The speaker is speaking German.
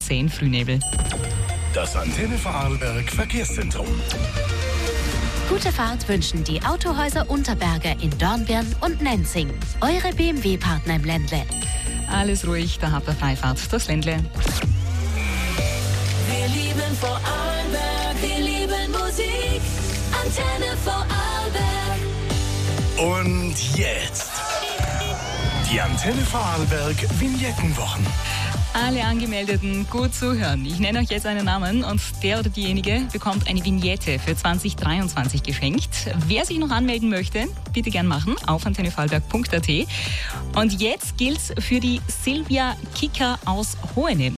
10 Frühnebel. Das Antenne Vorarlberg Verkehrszentrum. Gute Fahrt wünschen die Autohäuser Unterberger in Dornbirn und Nenzing. Eure BMW-Partner im Ländle. Alles ruhig, da habt ihr Freifahrt durchs Ländle. Wir lieben Vorarlberg, wir lieben Musik. Antenne Vorarlberg. Und jetzt die Antenne Vorarlberg Vignettenwochen. Alle Angemeldeten gut zuhören. Ich nenne euch jetzt einen Namen und der oder diejenige bekommt eine Vignette für 2023 geschenkt. Wer sich noch anmelden möchte, bitte gern machen auf antennevorarlberg.at. Und jetzt gilt's für die Silvia Kicker aus Hohenems.